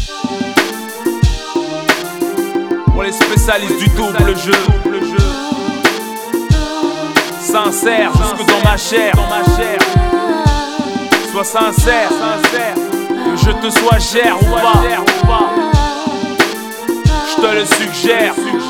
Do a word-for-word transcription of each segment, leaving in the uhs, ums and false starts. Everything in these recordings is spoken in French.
Pour les spécialistes du double jeu, sincère jusque dans ma chair, sois sincère, que je te sois cher ou pas, je te le suggère.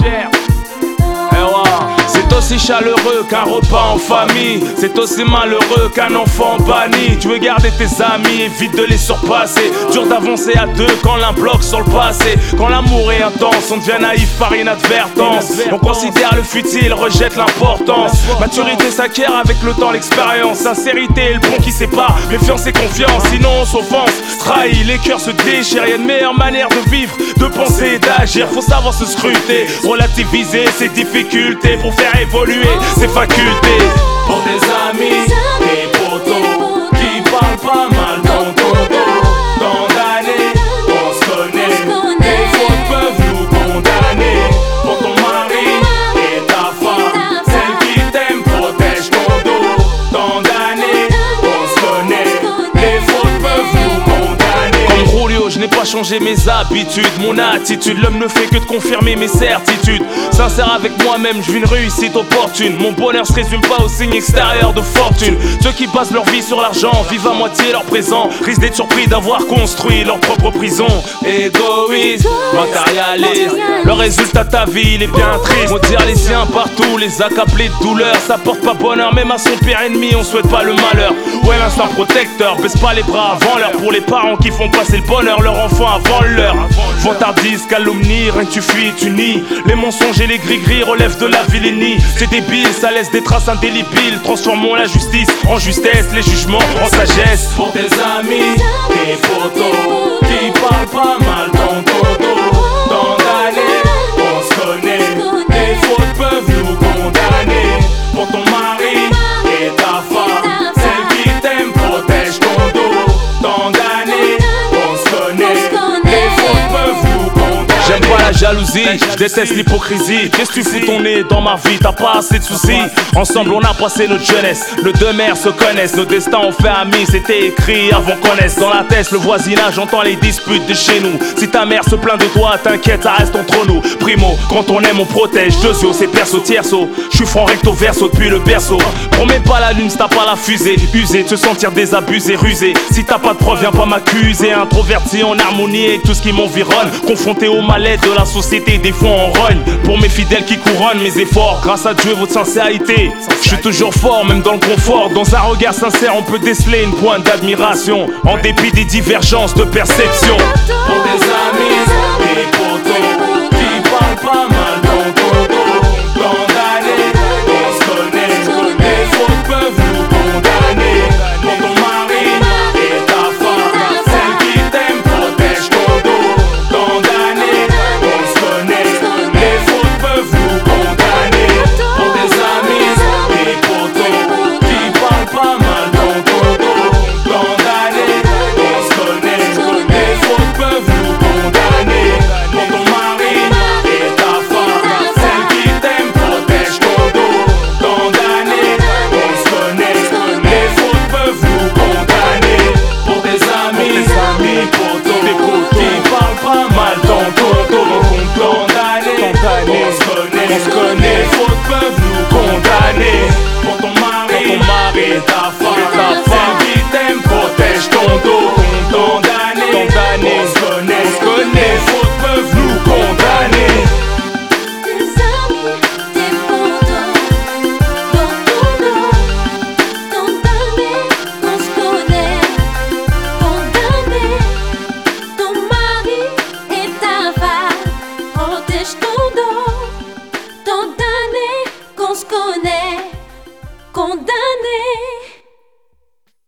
C'est aussi chaleureux qu'un repas en famille, c'est aussi malheureux qu'un enfant banni. Tu veux garder tes amis, évite de les surpasser. Dur d'avancer à deux quand l'un bloque sur le passé. Quand l'amour est intense, on devient naïf par inadvertance. On considère le futile, rejette l'importance. Maturité s'acquiert avec le temps, l'expérience. Sincérité est le pont qui sépare méfiance et confiance. Sinon on s'offense, trahit, les cœurs se déchirent. Y'a une meilleure manière de vivre, de penser et d'agir. Faut savoir se scruter, relativiser ses difficultés pour faire évoluer ses facultés. Pour tes amis, tes potos qui parlent pas mal dans ton dos. Tant d'années, on se connaît, les fautes peuvent nous condamner. Pour ton mari et ta femme, celle qui t'aime protège ton dos. Tant d'années, on se connaît, les fautes peuvent nous condamner. Comme Julio, je n'ai pas changé mes habitudes, mon attitude. L'homme ne fait que de confirmer mes certitudes. Sincère avec moi-même, je vis une réussite opportune. Mon bonheur se résume pas au signe extérieur de fortune. Ceux qui basent leur vie sur l'argent vivent à moitié leur présent, risquent d'être surpris d'avoir construit leur propre prison. Égoïste, matérialiste, le résultat de ta vie il est bien triste. Maudire les siens partout, les accabler de douleur, ça porte pas bonheur, même à son pire ennemi on souhaite pas le malheur. Ouais, l'instinct protecteur, baisse pas les bras avant l'heure. Pour les parents qui font passer le bonheur leur enfant avant l'heure. Vantardise, calomnie, rien que tu fuis, tu nies. Les mensonges et les gris-gris relèvent de la vilainie. C'est débile, ça laisse des traces indélébiles. Transformons la justice en justesse, les jugements en sagesse. Pour tes amis, tes photos qui parlent pas mal dans ton dos. Tant d'années, on se connaît, les fautes peuvent nous condamner. Pour ton mari et ta femme, celle qui t'aime protège ton dos. Tant d'années, on se connaît, les fautes peuvent nous condamner. J'aime pas la jalousie, je déteste l'hypocrisie. Qu'est-ce que tu fous ton nez dans ma vie, t'as pas assez de soucis. Ensemble on a passé notre jeunesse, nos deux mères se connaissent. Nos destins ont fait amis, c'était écrit avant qu'on naisse. Dans la tête, le voisinage, j'entends les disputes de chez nous. Si ta mère se plaint de toi, t'inquiète, ça reste entre nous. Primo, quand on aime on protège. Deuxio, c'est perso tierso. J'suis franc recto verso depuis le berceau. Promets pas la lune si t'as pas la fusée. Usé, te sentir désabusé, rusé. Si t'as pas de preuve, viens pas m'accuser. Introverti en harmonie avec tout ce qui m'environne. Confronté au mal-être de la société, des fois on rogne. Pour mes fidèles qui couronnent mes efforts, grâce à Dieu et votre sincérité, je suis toujours fort, même dans le confort. Dans un regard sincère, on peut déceler une pointe d'admiration, en dépit des divergences de perception. Pour